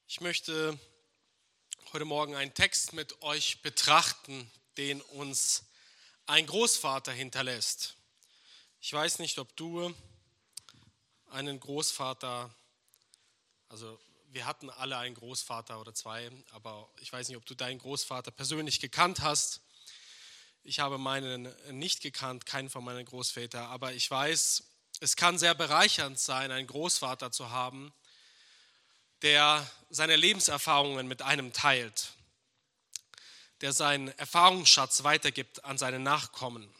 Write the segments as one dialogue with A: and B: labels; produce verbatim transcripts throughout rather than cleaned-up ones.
A: Ich möchte heute Morgen einen Text mit euch betrachten, den uns ein Großvater hinterlässt. Ich weiß nicht, ob du einen Großvater, also wir hatten alle einen Großvater oder zwei, aber ich weiß nicht, ob du deinen Großvater persönlich gekannt hast. Ich habe meinen nicht gekannt, keinen von meinen Großvätern, aber ich weiß, es kann sehr bereichernd sein, einen Großvater zu haben, der seine Lebenserfahrungen mit einem teilt, der seinen Erfahrungsschatz weitergibt an seine Nachkommen.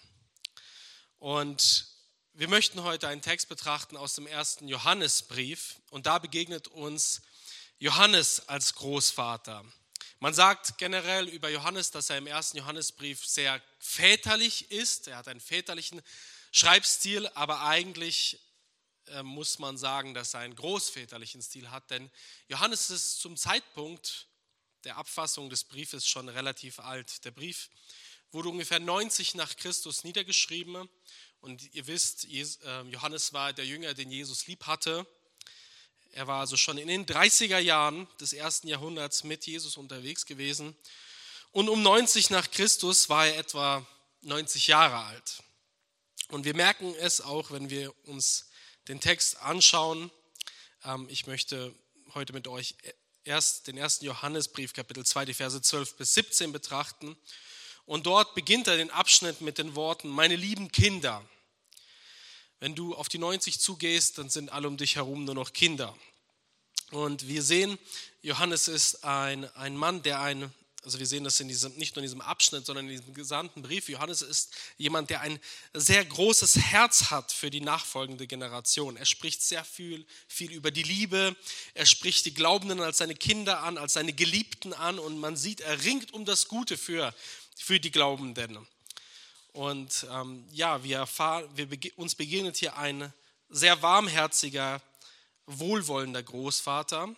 A: Und wir möchten heute einen Text betrachten aus dem ersten Johannesbrief und da begegnet uns Johannes als Großvater. Man sagt generell über Johannes, dass er im ersten Johannesbrief sehr väterlich ist. Er hat einen väterlichen Schreibstil, aber eigentlich äh, muss man sagen, dass er einen großväterlichen Stil hat, denn Johannes ist zum Zeitpunkt der Abfassung des Briefes schon relativ alt. Der Brief wurde ungefähr neunzig nach Christus niedergeschrieben und ihr wisst, Johannes war der Jünger, den Jesus lieb hatte. Er war also schon in den dreißiger Jahren des ersten Jahrhunderts mit Jesus unterwegs gewesen und um neunzig nach Christus war er etwa neunzig Jahre alt. Und wir merken es auch, wenn wir uns den Text anschauen. Ich möchte heute mit euch erst den ersten Johannesbrief, Kapitel zwei, die Verse zwölf bis siebzehn betrachten. Und dort beginnt er den Abschnitt mit den Worten: Meine lieben Kinder. Wenn du auf die neunzig zugehst, dann sind alle um dich herum nur noch Kinder. Und wir sehen, Johannes ist ein, ein Mann, der ein, also wir sehen das in diesem, nicht nur in diesem Abschnitt, sondern in diesem gesamten Brief. Johannes ist jemand, der ein sehr großes Herz hat für die nachfolgende Generation. Er spricht sehr viel, viel über die Liebe. Er spricht die Glaubenden als seine Kinder an, als seine Geliebten an. Und man sieht, er ringt um das Gute für, für die Glaubenden. Und ähm, ja, wir erfahren, wir, uns begegnet hier ein sehr warmherziger, wohlwollender Großvater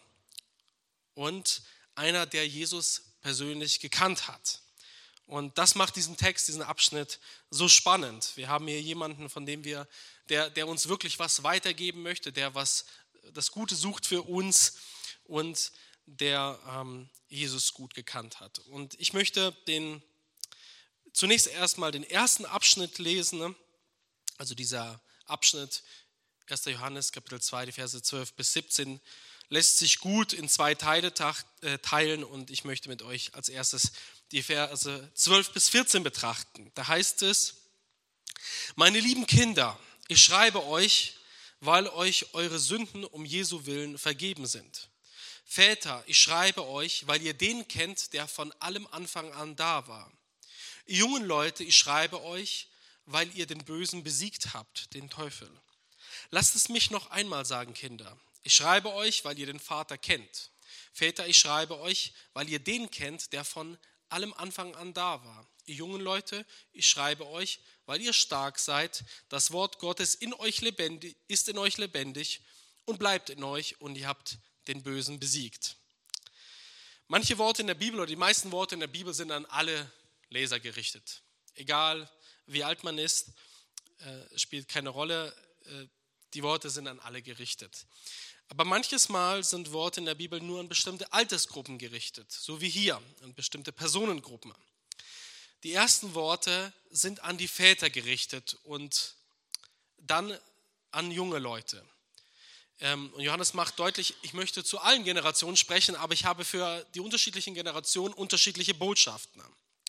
A: und einer, der Jesus persönlich gekannt hat. Und das macht diesen Text, diesen Abschnitt so spannend. Wir haben hier jemanden, von dem wir, der, der uns wirklich was weitergeben möchte, der was das Gute sucht für uns und der ähm, Jesus gut gekannt hat. Und ich möchte den zunächst erstmal den ersten Abschnitt lesen, also dieser Abschnitt erster Johannes, Kapitel zwei, die Verse zwölf bis siebzehn, lässt sich gut in zwei Teile teilen und ich möchte mit euch als erstes die Verse zwölf bis vierzehn betrachten. Da heißt es: Meine lieben Kinder, ich schreibe euch, weil euch eure Sünden um Jesu willen vergeben sind. Väter, ich schreibe euch, weil ihr den kennt, der von allem Anfang an da war. Ihr jungen Leute, ich schreibe euch, weil ihr den Bösen besiegt habt, den Teufel. Lasst es mich noch einmal sagen, Kinder. Ich schreibe euch, weil ihr den Vater kennt. Väter, ich schreibe euch, weil ihr den kennt, der von allem Anfang an da war. Ihr jungen Leute, ich schreibe euch, weil ihr stark seid. Das Wort Gottes in euch lebendig, ist in euch lebendig und bleibt in euch und ihr habt den Bösen besiegt. Manche Worte in der Bibel oder die meisten Worte in der Bibel sind an alle Leser gerichtet. Egal wie alt man ist, äh, spielt keine Rolle. Äh, die Worte sind an alle gerichtet. Aber manches Mal sind Worte in der Bibel nur an bestimmte Altersgruppen gerichtet, so wie hier, an bestimmte Personengruppen. Die ersten Worte sind an die Väter gerichtet und dann an junge Leute. Ähm, und Johannes macht deutlich, ich möchte zu allen Generationen sprechen, aber ich habe für die unterschiedlichen Generationen unterschiedliche Botschaften.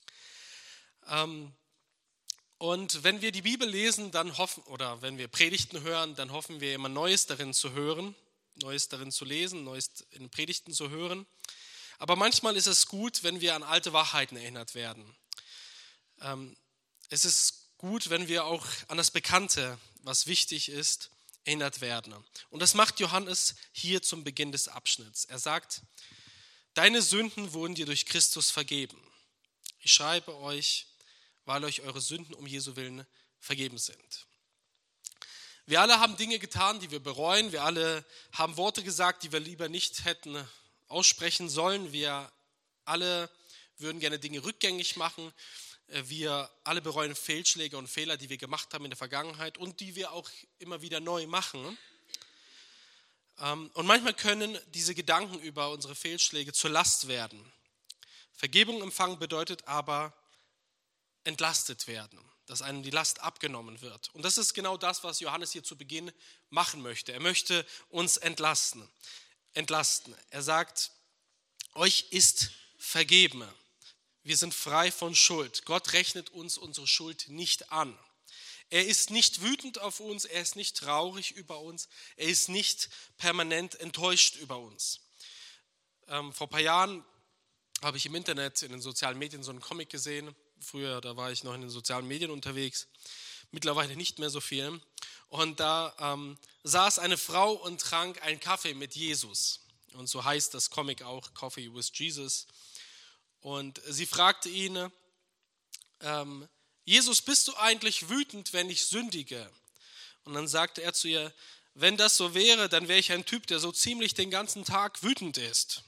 A: Ähm, und wenn wir die Bibel lesen, dann hoffen, oder wenn wir Predigten hören, dann hoffen wir immer Neues darin zu hören, Neues darin zu lesen, Neues in Predigten zu hören. Aber manchmal ist es gut, wenn wir an alte Wahrheiten erinnert werden. Ähm, es ist gut, wenn wir auch an das Bekannte, was wichtig ist, erinnert werden. Und das macht Johannes hier zum Beginn des Abschnitts. Er sagt: Deine Sünden wurden dir durch Christus vergeben. Ich schreibe euch, weil euch eure Sünden um Jesu willen vergeben sind. Wir alle haben Dinge getan, die wir bereuen. Wir alle haben Worte gesagt, die wir lieber nicht hätten aussprechen sollen. Wir alle würden gerne Dinge rückgängig machen. Wir alle bereuen Fehlschläge und Fehler, die wir gemacht haben in der Vergangenheit und die wir auch immer wieder neu machen. Und manchmal können diese Gedanken über unsere Fehlschläge zur Last werden. Vergebung empfangen bedeutet aber entlastet werden, dass einem die Last abgenommen wird. Und das ist genau das, was Johannes hier zu Beginn machen möchte. Er möchte uns entlasten. entlasten. Er sagt, euch ist vergeben. Wir sind frei von Schuld. Gott rechnet uns unsere Schuld nicht an. Er ist nicht wütend auf uns, er ist nicht traurig über uns, er ist nicht permanent enttäuscht über uns. Ähm, vor ein paar Jahren habe ich im Internet, in den sozialen Medien so einen Comic gesehen. Früher, da war ich noch in den sozialen Medien unterwegs, mittlerweile nicht mehr so viel. Und da ähm, saß eine Frau und trank einen Kaffee mit Jesus. Und so heißt das Comic auch, Coffee with Jesus. Und sie fragte ihn, ähm, Jesus, bist du eigentlich wütend, wenn ich sündige? Und dann sagte er zu ihr, wenn das so wäre, dann wäre ich ein Typ, der so ziemlich den ganzen Tag wütend ist.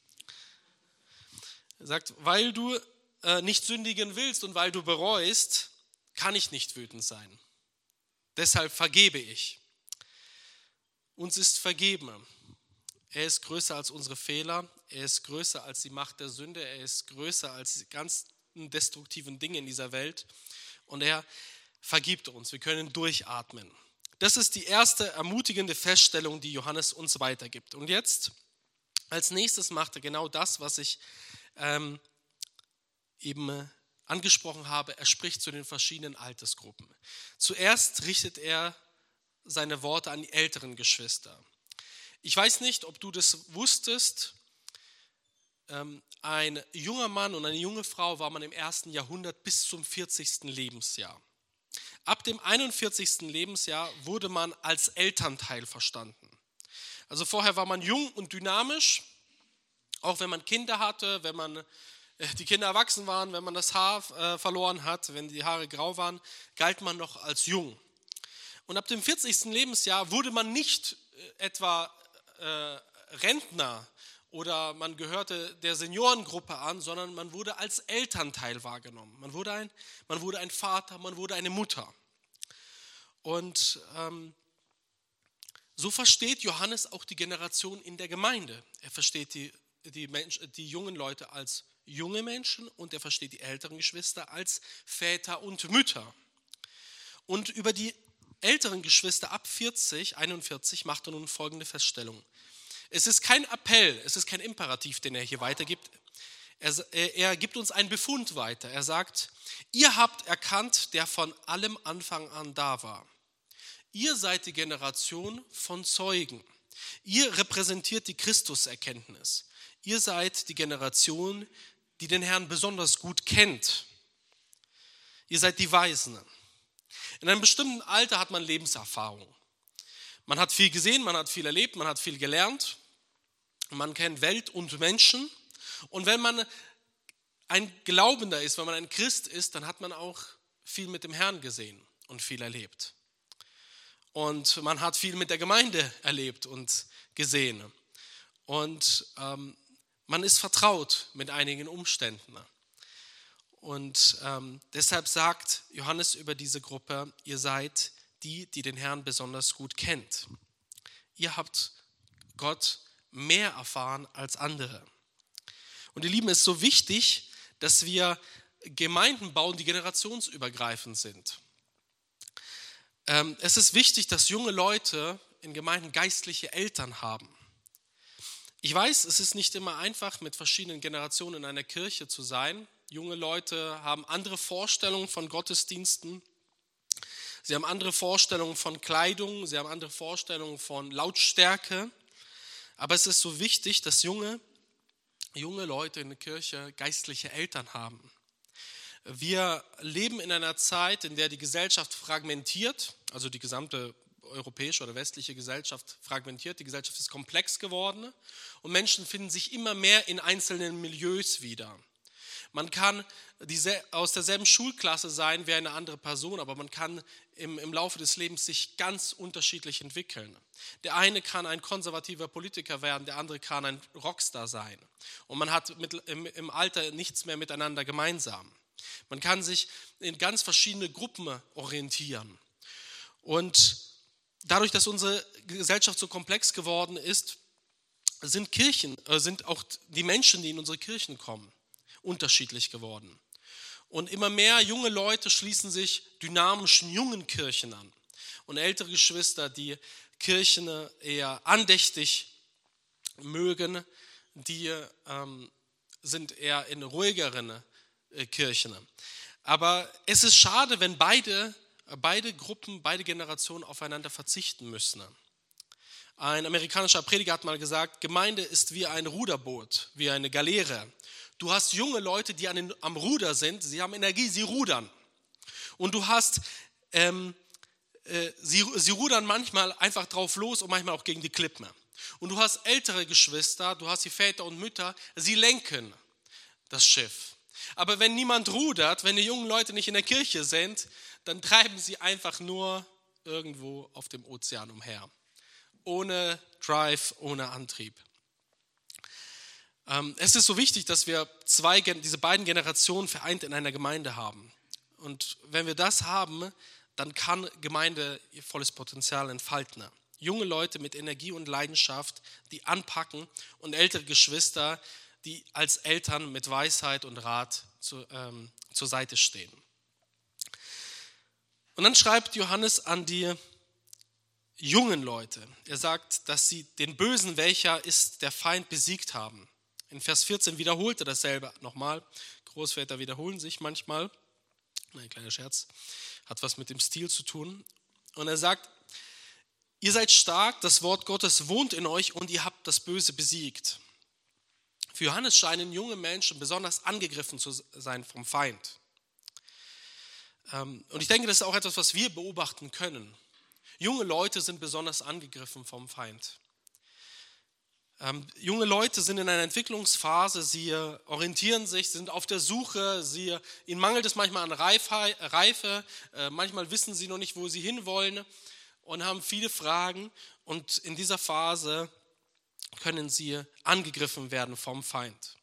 A: Er sagt, weil du äh, nicht sündigen willst und weil du bereust, kann ich nicht wütend sein. Deshalb vergebe ich. Uns ist vergeben. Er ist größer als unsere Fehler, er ist größer als die Macht der Sünde, er ist größer als die ganzen destruktiven Dinge in dieser Welt und er vergibt uns. Wir können durchatmen. Das ist die erste ermutigende Feststellung, die Johannes uns weitergibt. Und jetzt, als nächstes macht er genau das, was ich ähm, eben angesprochen habe. Er spricht zu den verschiedenen Altersgruppen. Zuerst richtet er seine Worte an die älteren Geschwister. Ich weiß nicht, ob du das wusstest, ein junger Mann und eine junge Frau war man im ersten Jahrhundert bis zum vierzigsten Lebensjahr. Ab dem einundvierzigsten Lebensjahr wurde man als Elternteil verstanden. Also vorher war man jung und dynamisch, auch wenn man Kinder hatte, wenn man die Kinder erwachsen waren, wenn man das Haar äh, verloren hat, wenn die Haare grau waren, galt man noch als jung. Und ab dem vierzigsten Lebensjahr wurde man nicht äh, etwa äh, Rentner oder man gehörte der Seniorengruppe an, sondern man wurde als Elternteil wahrgenommen. Man wurde ein, man wurde ein Vater, man wurde eine Mutter. Und ähm, so versteht Johannes auch die Generation in der Gemeinde. Er versteht die, die, Mensch, die jungen Leute als junge Menschen und er versteht die älteren Geschwister als Väter und Mütter. Und über die älteren Geschwister ab vierzig, einundvierzig macht er nun folgende Feststellung. Es ist kein Appell, es ist kein Imperativ, den er hier weitergibt. Er, er gibt uns einen Befund weiter. Er sagt, ihr habt erkannt, der von allem Anfang an da war. Ihr seid die Generation von Zeugen. Ihr repräsentiert die Christuserkenntnis. Ihr seid die Generation, die den Herrn besonders gut kennt. Ihr seid die Weisen. In einem bestimmten Alter hat man Lebenserfahrung. Man hat viel gesehen, man hat viel erlebt, man hat viel gelernt. Man kennt Welt und Menschen. Und wenn man ein Glaubender ist, wenn man ein Christ ist, dann hat man auch viel mit dem Herrn gesehen und viel erlebt. Und man hat viel mit der Gemeinde erlebt und gesehen. Und ähm, man ist vertraut mit einigen Umständen. Und ähm, deshalb sagt Johannes über diese Gruppe, ihr seid die, die den Herrn besonders gut kennt. Ihr habt Gott mehr erfahren als andere. Und ihr Lieben, es ist so wichtig, dass wir Gemeinden bauen, die generationsübergreifend sind. Ähm, es ist wichtig, dass junge Leute in Gemeinden geistliche Eltern haben. Ich weiß, es ist nicht immer einfach, mit verschiedenen Generationen in einer Kirche zu sein. Junge Leute haben andere Vorstellungen von Gottesdiensten. Sie haben andere Vorstellungen von Kleidung, sie haben andere Vorstellungen von Lautstärke. Aber es ist so wichtig, dass junge, junge Leute in der Kirche geistliche Eltern haben. Wir leben in einer Zeit, in der die Gesellschaft fragmentiert, also die gesamte europäische oder westliche Gesellschaft fragmentiert. Die Gesellschaft ist komplex geworden und Menschen finden sich immer mehr in einzelnen Milieus wieder. Man kann diese, aus derselben Schulklasse sein wie eine andere Person, aber man kann im, im Laufe des Lebens sich ganz unterschiedlich entwickeln. Der eine kann ein konservativer Politiker werden, der andere kann ein Rockstar sein. Und man hat mit, im, im Alter nichts mehr miteinander gemeinsam. Man kann sich in ganz verschiedene Gruppen orientieren. Und dadurch, dass unsere Gesellschaft so komplex geworden ist, sind Kirchen, äh, sind auch die Menschen, die in unsere Kirchen kommen, unterschiedlich geworden. Und immer mehr junge Leute schließen sich dynamischen jungen Kirchen an. Und ältere Geschwister, die Kirchen eher andächtig mögen, die ähm, sind eher in ruhigeren äh, Kirchen. Aber es ist schade, wenn beide, beide Gruppen, beide Generationen aufeinander verzichten müssen. Ein amerikanischer Prediger hat mal gesagt, Gemeinde ist wie ein Ruderboot, wie eine Galeere. Du hast junge Leute, die an den, am Ruder sind, sie haben Energie, sie rudern. Und du hast, ähm, äh, sie, sie rudern manchmal einfach drauf los und manchmal auch gegen die Klippen. Und du hast ältere Geschwister, du hast die Väter und Mütter, sie lenken das Schiff. Aber wenn niemand rudert, wenn die jungen Leute nicht in der Kirche sind, dann treiben sie einfach nur irgendwo auf dem Ozean umher. Ohne Drive, ohne Antrieb. Es ist so wichtig, dass wir zwei, diese beiden Generationen vereint in einer Gemeinde haben. Und wenn wir das haben, dann kann Gemeinde ihr volles Potenzial entfalten. Junge Leute mit Energie und Leidenschaft, die anpacken, und ältere Geschwister, die als Eltern mit Weisheit und Rat zu, ähm, zur Seite stehen. Und dann schreibt Johannes an die jungen Leute. Er sagt, dass sie den Bösen, welcher ist der Feind, besiegt haben. In Vers vierzehn wiederholt er dasselbe nochmal. Großväter wiederholen sich manchmal. Ein kleiner Scherz, hat was mit dem Stil zu tun. Und er sagt, ihr seid stark, das Wort Gottes wohnt in euch und ihr habt das Böse besiegt. Für Johannes scheinen junge Menschen besonders angegriffen zu sein vom Feind. Und ich denke, das ist auch etwas, was wir beobachten können. Junge Leute sind besonders angegriffen vom Feind. Ähm, junge Leute sind in einer Entwicklungsphase, sie orientieren sich, sind auf der Suche, sie, ihnen mangelt es manchmal an Reife, Reife äh, manchmal wissen sie noch nicht, wo sie hinwollen und haben viele Fragen, und in dieser Phase können sie angegriffen werden vom Feind.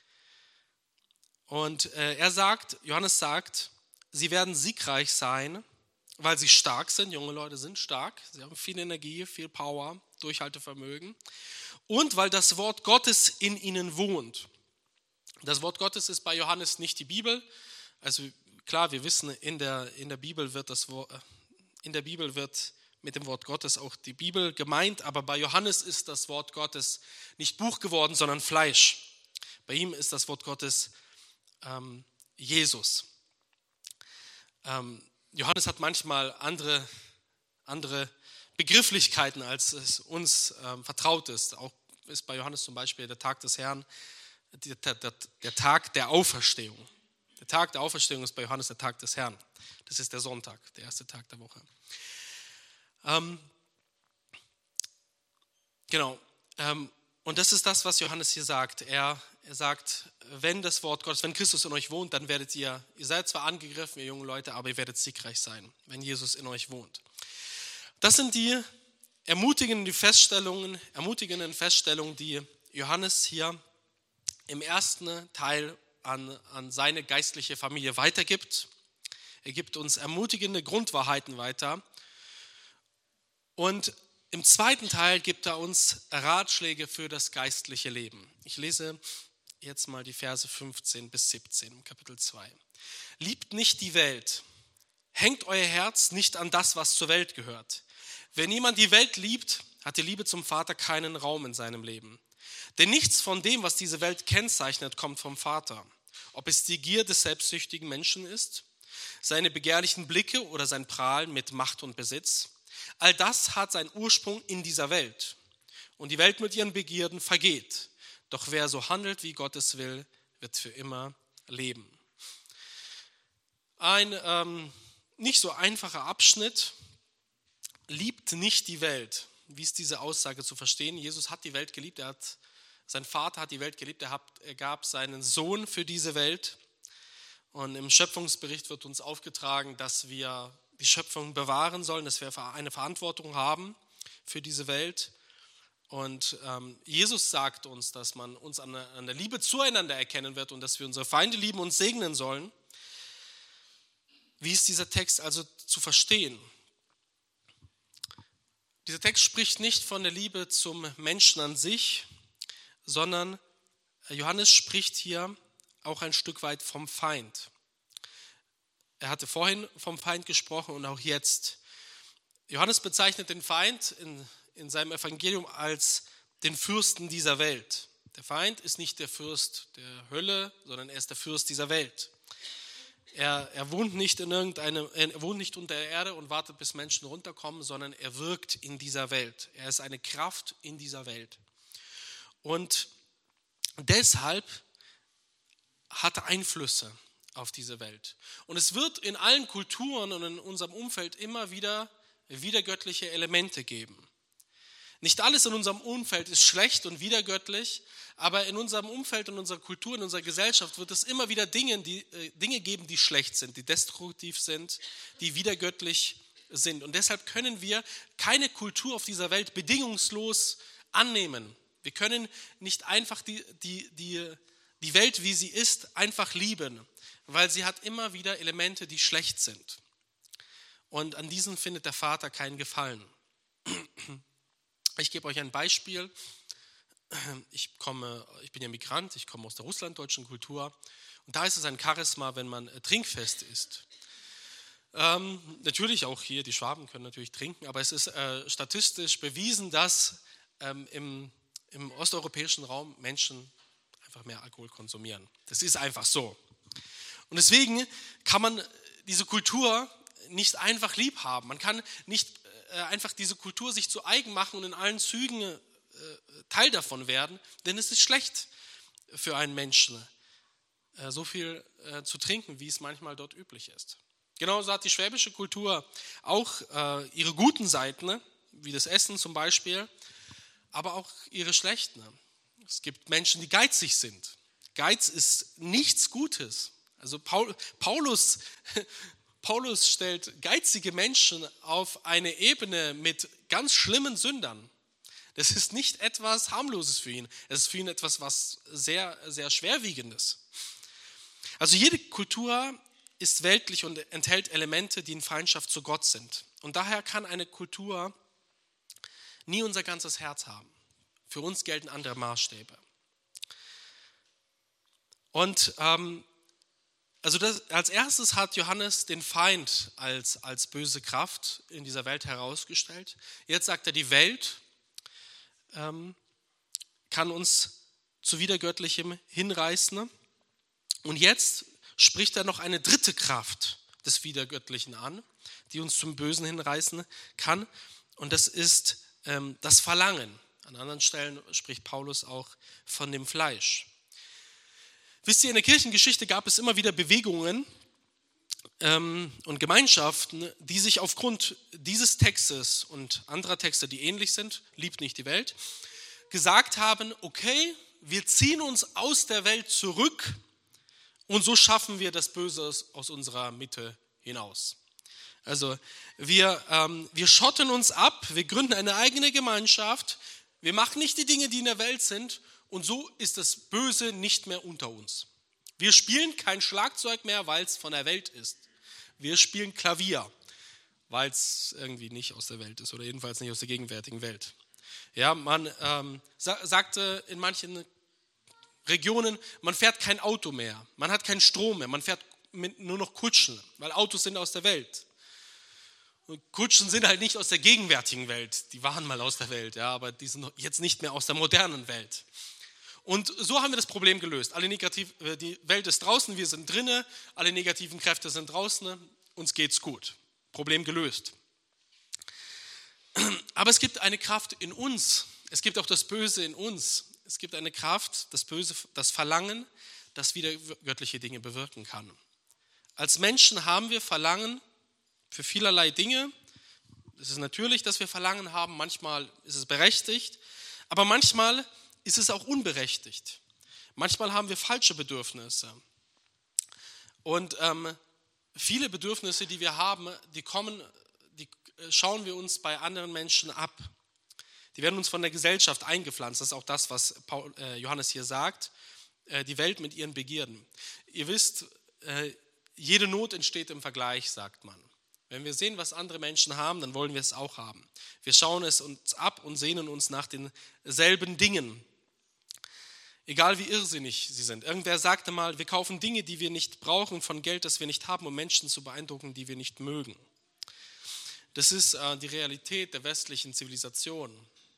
A: Und äh, er sagt, Johannes sagt, sie werden siegreich sein, weil sie stark sind. Junge Leute sind stark, sie haben viel Energie, viel Power, Durchhaltevermögen. Und weil das Wort Gottes in ihnen wohnt. Das Wort Gottes ist bei Johannes nicht die Bibel. Also klar, wir wissen, in der, in der Bibel wird das Wort, in der Bibel wird mit dem Wort Gottes auch die Bibel gemeint, aber bei Johannes ist das Wort Gottes nicht Buch geworden, sondern Fleisch. Bei ihm ist das Wort Gottes ähm, Jesus. Ähm, Johannes hat manchmal andere, andere Begrifflichkeiten, als es uns ähm, vertraut ist. Auch ist bei Johannes zum Beispiel der Tag des Herrn, der, der, der Tag der Auferstehung. Der Tag der Auferstehung ist bei Johannes der Tag des Herrn. Das ist der Sonntag, der erste Tag der Woche. Ähm, genau. Ähm, und das ist das, was Johannes hier sagt. Er, er sagt, wenn das Wort Gottes, wenn Christus in euch wohnt, dann werdet ihr, ihr seid zwar angegriffen, ihr jungen Leute, aber ihr werdet siegreich sein, wenn Jesus in euch wohnt. Das sind die ermutigenden Feststellungen, ermutigenden Feststellungen, die Johannes hier im ersten Teil an, an seine geistliche Familie weitergibt. Er gibt uns ermutigende Grundwahrheiten weiter. Und im zweiten Teil gibt er uns Ratschläge für das geistliche Leben. Ich lese jetzt mal die Verse fünfzehn bis siebzehn im Kapitel zwei. Liebt nicht die Welt, hängt euer Herz nicht an das, was zur Welt gehört. Wenn jemand die Welt liebt, hat die Liebe zum Vater keinen Raum in seinem Leben. Denn nichts von dem, was diese Welt kennzeichnet, kommt vom Vater. Ob es die Gier des selbstsüchtigen Menschen ist, seine begehrlichen Blicke oder sein Prahlen mit Macht und Besitz. All das hat seinen Ursprung in dieser Welt. Und die Welt mit ihren Begierden vergeht. Doch wer so handelt, wie Gott es will, wird für immer leben. Ein ähm, nicht so einfacher Abschnitt. Liebt nicht die Welt. Wie ist diese Aussage zu verstehen? Jesus hat die Welt geliebt. Er hat, sein Vater hat die Welt geliebt. Er, hat, er gab seinen Sohn für diese Welt. Und im Schöpfungsbericht wird uns aufgetragen, dass wir die Schöpfung bewahren sollen, dass wir eine Verantwortung haben für diese Welt. Und ähm, Jesus sagt uns, dass man uns an der, an der Liebe zueinander erkennen wird und dass wir unsere Feinde lieben und segnen sollen. Wie ist dieser Text also zu verstehen? Dieser Text spricht nicht von der Liebe zum Menschen an sich, sondern Johannes spricht hier auch ein Stück weit vom Feind. Er hatte vorhin vom Feind gesprochen und auch jetzt. Johannes bezeichnet den Feind in, in seinem Evangelium als den Fürsten dieser Welt. Der Feind ist nicht der Fürst der Hölle, sondern er ist der Fürst dieser Welt. Er, er, wohnt nicht in irgendeine, er wohnt nicht unter der Erde und wartet, bis Menschen runterkommen, sondern er wirkt in dieser Welt. Er ist eine Kraft in dieser Welt. Und deshalb hat er Einflüsse auf diese Welt. Und es wird in allen Kulturen und in unserem Umfeld immer wieder widergöttliche Elemente geben. Nicht alles in unserem Umfeld ist schlecht und widergöttlich, aber in unserem Umfeld, in unserer Kultur, in unserer Gesellschaft wird es immer wieder Dinge, die, äh, Dinge geben, die schlecht sind, die destruktiv sind, die widergöttlich sind. Und deshalb können wir keine Kultur auf dieser Welt bedingungslos annehmen. Wir können nicht einfach die, die, die, die Welt, wie sie ist, einfach lieben, weil sie hat immer wieder Elemente, die schlecht sind. Und an diesen findet der Vater keinen Gefallen. Ich gebe euch ein Beispiel. Ich, komme, ich bin ja Migrant, ich komme aus der russlanddeutschen Kultur und da ist es ein Charisma, wenn man trinkfest ist. Ähm, natürlich auch hier, die Schwaben können natürlich trinken, aber es ist äh, statistisch bewiesen, dass ähm, im, im osteuropäischen Raum Menschen einfach mehr Alkohol konsumieren. Das ist einfach so. Und deswegen kann man diese Kultur nicht einfach lieb haben. Man kann nicht äh, einfach diese Kultur sich zu eigen machen und in allen Zügen äh, Teil davon werden, denn es ist schlecht für einen Menschen, äh, so viel äh, zu trinken, wie es manchmal dort üblich ist. Genauso hat die schwäbische Kultur auch äh, ihre guten Seiten, ne? Wie das Essen zum Beispiel, aber auch ihre schlechten. Es gibt Menschen, die geizig sind. Geiz ist nichts Gutes. Also Paul, Paulus, Paulus stellt geizige Menschen auf eine Ebene mit ganz schlimmen Sündern. Das ist nicht etwas Harmloses für ihn. Es ist für ihn etwas, was sehr, sehr Schwerwiegendes. Also jede Kultur ist weltlich und enthält Elemente, die in Feindschaft zu Gott sind. Und daher kann eine Kultur nie unser ganzes Herz haben. Für uns gelten andere Maßstäbe. Und ähm, also das, als erstes hat Johannes den Feind als, als böse Kraft in dieser Welt herausgestellt. Jetzt sagt er, die Welt ähm, kann uns zu Widergöttlichem hinreißen. Und jetzt spricht er noch eine dritte Kraft des Widergöttlichen an, die uns zum Bösen hinreißen kann. Und das ist ähm, das Verlangen. An anderen Stellen spricht Paulus auch von dem Fleisch. Wisst ihr, in der Kirchengeschichte gab es immer wieder Bewegungen ähm, und Gemeinschaften, die sich aufgrund dieses Textes und anderer Texte, die ähnlich sind, liebt nicht die Welt, gesagt haben, okay, wir ziehen uns aus der Welt zurück und so schaffen wir das Böse aus unserer Mitte hinaus. Also wir, ähm, wir schotten uns ab, wir gründen eine eigene Gemeinschaft, wir machen nicht die Dinge, die in der Welt sind und so ist das Böse nicht mehr unter uns. Wir spielen kein Schlagzeug mehr, weil es von der Welt ist. Wir spielen Klavier, weil es irgendwie nicht aus der Welt ist oder jedenfalls nicht aus der gegenwärtigen Welt. Ja, man ähm, sa- sagte in manchen Regionen, man fährt kein Auto mehr, man hat keinen Strom mehr, man fährt mit nur noch Kutschen, weil Autos sind aus der Welt. Und Kutschen sind halt nicht aus der gegenwärtigen Welt, die waren mal aus der Welt, ja, aber die sind jetzt nicht mehr aus der modernen Welt. Und so haben wir das Problem gelöst. Alle negativ, die Welt ist draußen, wir sind drinnen, alle negativen Kräfte sind draußen, uns geht's gut. Problem gelöst. Aber es gibt eine Kraft in uns, es gibt auch das Böse in uns. Es gibt eine Kraft, das Böse, das Verlangen, das wieder göttliche Dinge bewirken kann. Als Menschen haben wir Verlangen für vielerlei Dinge. Es ist natürlich, dass wir Verlangen haben, manchmal ist es berechtigt, aber manchmal ist es auch unberechtigt. Manchmal haben wir falsche Bedürfnisse. Und ähm, viele Bedürfnisse, die wir haben, die kommen, die schauen wir uns bei anderen Menschen ab. Die werden uns von der Gesellschaft eingepflanzt. Das ist auch das, was Paul, äh, Johannes hier sagt. Äh, die Welt mit ihren Begierden. Ihr wisst, äh, jede Not entsteht im Vergleich, sagt man. Wenn wir sehen, was andere Menschen haben, dann wollen wir es auch haben. Wir schauen es uns ab und sehnen uns nach denselben Dingen. Egal wie irrsinnig sie sind. Irgendwer sagte mal, wir kaufen Dinge, die wir nicht brauchen, von Geld, das wir nicht haben, um Menschen zu beeindrucken, die wir nicht mögen. Das ist äh, die Realität der westlichen Zivilisation.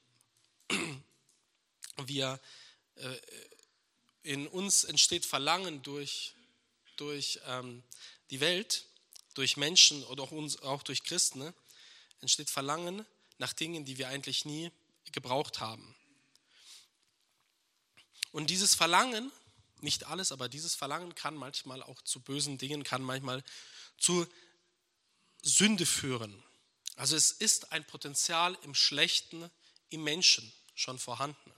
A: Wir, äh, in uns entsteht Verlangen durch, durch ähm, die Welt, durch Menschen oder auch, uns, auch durch Christen, ne, entsteht Verlangen nach Dingen, die wir eigentlich nie gebraucht haben. Und dieses Verlangen, nicht alles, aber dieses Verlangen kann manchmal auch zu bösen Dingen, kann manchmal zu Sünde führen. Also es ist ein Potenzial im Schlechten, im Menschen schon vorhanden.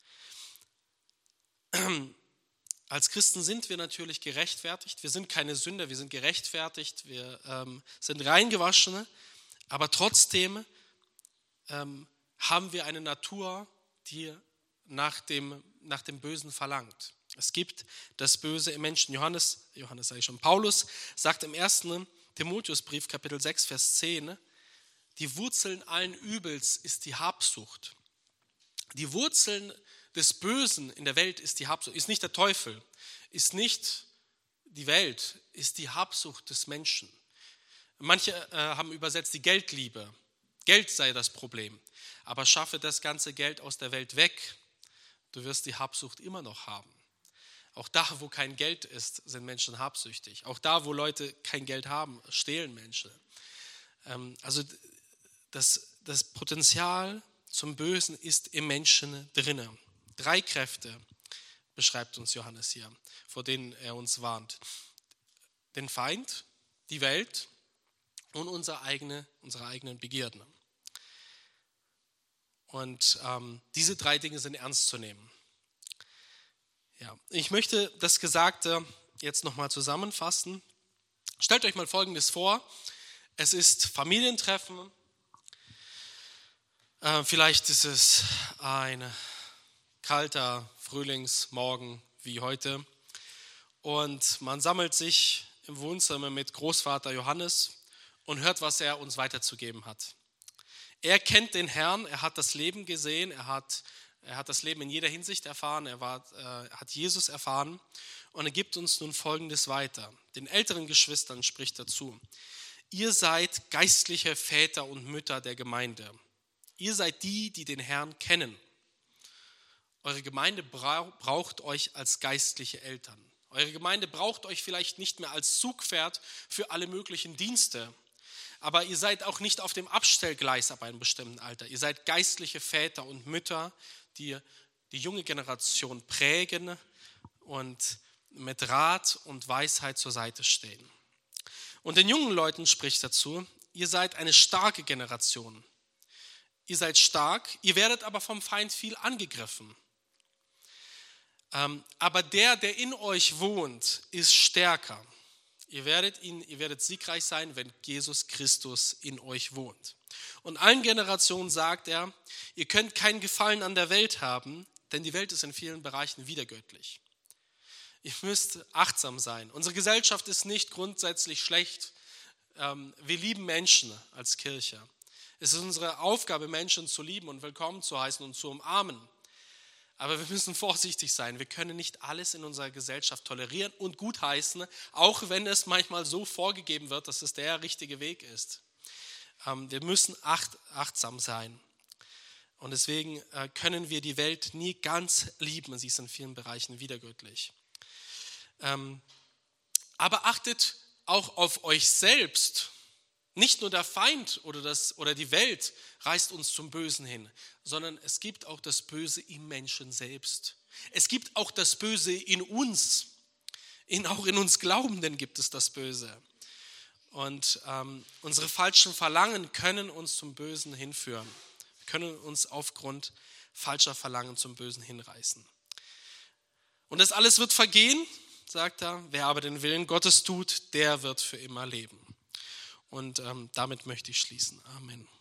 A: Als Christen sind wir natürlich gerechtfertigt. Wir sind keine Sünder, wir sind gerechtfertigt, wir ähm, sind reingewaschene, aber trotzdem ähm, haben wir eine Natur, die nach dem, nach dem Bösen verlangt. Es gibt das Böse im Menschen. Johannes, Johannes sage ich schon, Paulus sagt im ersten Timotheusbrief, Kapitel sechs, Vers zehn, die Wurzeln allen Übels ist die Habsucht. Die Wurzeln des Bösen in der Welt ist die Habsucht, ist nicht der Teufel, ist nicht die Welt, ist die Habsucht des Menschen. Manche äh, haben übersetzt die Geldliebe. Geld sei das Problem. Aber schaffe das ganze Geld aus der Welt weg, du wirst die Habsucht immer noch haben. Auch da, wo kein Geld ist, sind Menschen habsüchtig. Auch da, wo Leute kein Geld haben, stehlen Menschen. Ähm, also das, das Potenzial zum Bösen ist im Menschen drinne. Drei Kräfte beschreibt uns Johannes hier, vor denen er uns warnt. Den Feind, die Welt und unsere, eigene, unsere eigenen Begierden. Und ähm, diese drei Dinge sind ernst zu nehmen. Ja, ich möchte das Gesagte jetzt nochmal zusammenfassen. Stellt euch mal Folgendes vor. Es ist Familientreffen. Äh, vielleicht ist es ein kalter Frühlingsmorgen wie heute. Und man sammelt sich im Wohnzimmer mit Großvater Johannes und hört, was er uns weiterzugeben hat. Er kennt den Herrn, er hat das Leben gesehen, er hat, er hat das Leben in jeder Hinsicht erfahren, er war, äh, hat Jesus erfahren und er gibt uns nun Folgendes weiter. Den älteren Geschwistern spricht er zu: Ihr seid geistliche Väter und Mütter der Gemeinde. Ihr seid die, die den Herrn kennen. Eure Gemeinde braucht euch als geistliche Eltern. Eure Gemeinde braucht euch vielleicht nicht mehr als Zugpferd für alle möglichen Dienste. Aber ihr seid auch nicht auf dem Abstellgleis ab einem bestimmten Alter. Ihr seid geistliche Väter und Mütter, die die junge Generation prägen und mit Rat und Weisheit zur Seite stehen. Und den jungen Leuten spricht dazu: Ihr seid eine starke Generation. Ihr seid stark, ihr werdet aber vom Feind viel angegriffen. Ähm, aber der, der in euch wohnt, ist stärker. Ihr werdet, ihn, ihr werdet siegreich sein, wenn Jesus Christus in euch wohnt. Und allen Generationen sagt er, ihr könnt keinen Gefallen an der Welt haben, denn die Welt ist in vielen Bereichen widergöttlich. Ihr müsst achtsam sein. Unsere Gesellschaft ist nicht grundsätzlich schlecht. Ähm, wir lieben Menschen als Kirche. Es ist unsere Aufgabe, Menschen zu lieben und willkommen zu heißen und zu umarmen. Aber wir müssen vorsichtig sein. Wir können nicht alles in unserer Gesellschaft tolerieren und gutheißen, auch wenn es manchmal so vorgegeben wird, dass es der richtige Weg ist. Wir müssen acht, achtsam sein. Und deswegen können wir die Welt nie ganz lieben. Sie ist in vielen Bereichen widergöttlich. Aber achtet auch auf euch selbst. Nicht nur der Feind oder, das, oder die Welt reißt uns zum Bösen hin, sondern es gibt auch das Böse im Menschen selbst. Es gibt auch das Böse in uns. In, auch in uns Glaubenden gibt es das Böse. Und ähm, unsere falschen Verlangen können uns zum Bösen hinführen. Wir können uns aufgrund falscher Verlangen zum Bösen hinreißen. Und das alles wird vergehen, sagt er. Wer aber den Willen Gottes tut, der wird für immer leben. Und ähm, damit möchte ich schließen. Amen.